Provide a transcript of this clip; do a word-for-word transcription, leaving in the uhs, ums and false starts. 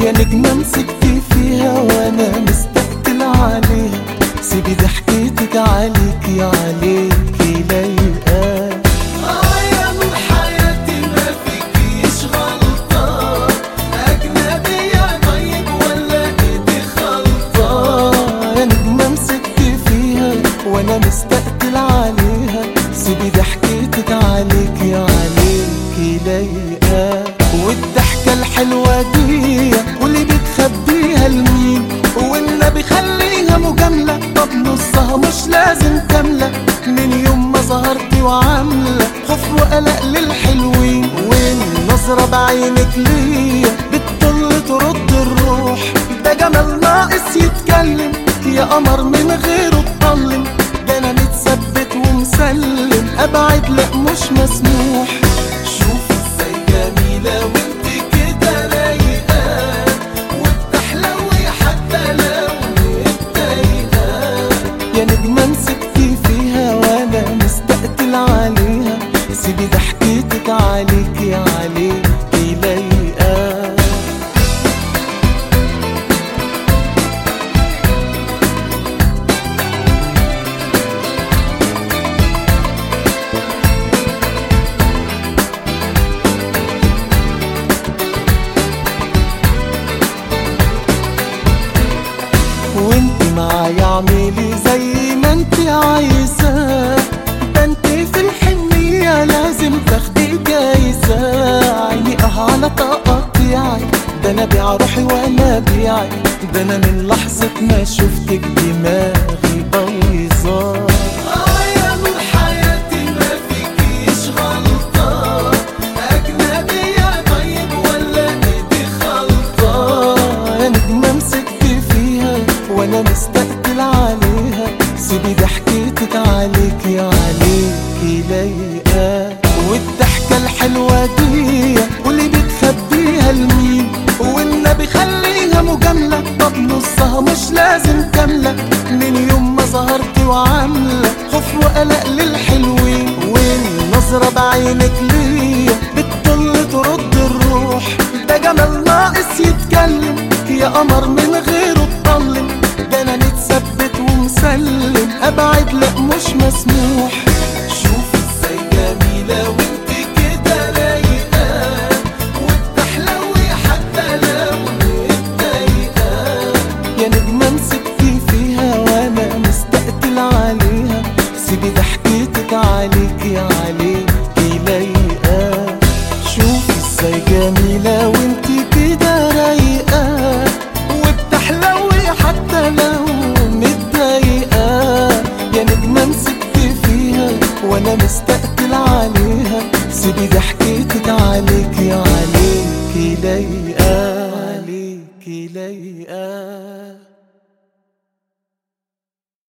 يا نجمة مسكتي فيها وانا مستقتل عليها، سيبي ضحكتك عليكي عليكي لايقة. اه يا نور حياتي ما فيكيش غلطة، أجنبية طيب ولا إيدي خلطة؟ يا نجمة مسكتي فيها وانا مستقتل عليها، سيبي ضحكتك عليكي عليكي لايقة. والضحكة الحلوة دي واللي بتخبيها لمين؟ والنبي خليها مجاملة، طب نصها مش لازم كاملة. من يوم ما ظهرتي وعاملة خوف وقلق للحلوين، والنظرة بعينك ليا بتطل ترد الروح. ده جمال ناقص يتكلم، يا قمر من غيره اتطلم. ده انا متثبت ومسلم، ابعد لا مش مسموح. شوف ازاي جميلة وانت كده رايقة، وبتحلوي حتى لو متضايقة. يا نجمة مسكتي فيها وانا مستقتل عليها، سيبي ضحكتك عليكي عليكي لايقة. وانت معايا اعملي زي ما انت عايزة، ده انت في الحنية لازم تاخدي جايزة. عيني اه على تقطيعي، ده انا بيع روحي وانا بيعي. ده انا من لحظة ما شفتك دماغي بايظة. اه يا نور حياتي ما فيكيش غلطة، أجنبية طيب ولا إيدي خلطة؟ يا نجمة مسكتي فيها وانا مستقتل عليها، سيبي ضحكتك عليكي عليكي لايقة. والضحكة الحلوة دي واللي بتخبيها لمين؟ والنبي خليها مجاملة، طب نصها مش لازم كاملة. من يوم ما ظهرتي وعاملة خوف وقلق للحلوين، والنظرة بعينك ليا بتطل ترد الروح. ده جمال ناقص يتكلم، يا قمر من غيره اتطلم. ده انا متثبت ومسلم، ابعد لا مش مسموح. شوف ازاي جميلة وانت كده رايقة، وبتحلوي حتى لو متضايقة. يا نجمة مسكتي فيها وانا مستقتل عليها، سيبي ضحكتك عليكي عليكي لايقة. شوفي ازاي جميلة وانت كده رايقة، وبتحلوي حتى لو متضايقة. يا نجمة مسكتي فيها وانا مستقتل عليها، سيبي ضحكتك عليكي عليكي لايقة عليكي لايقة.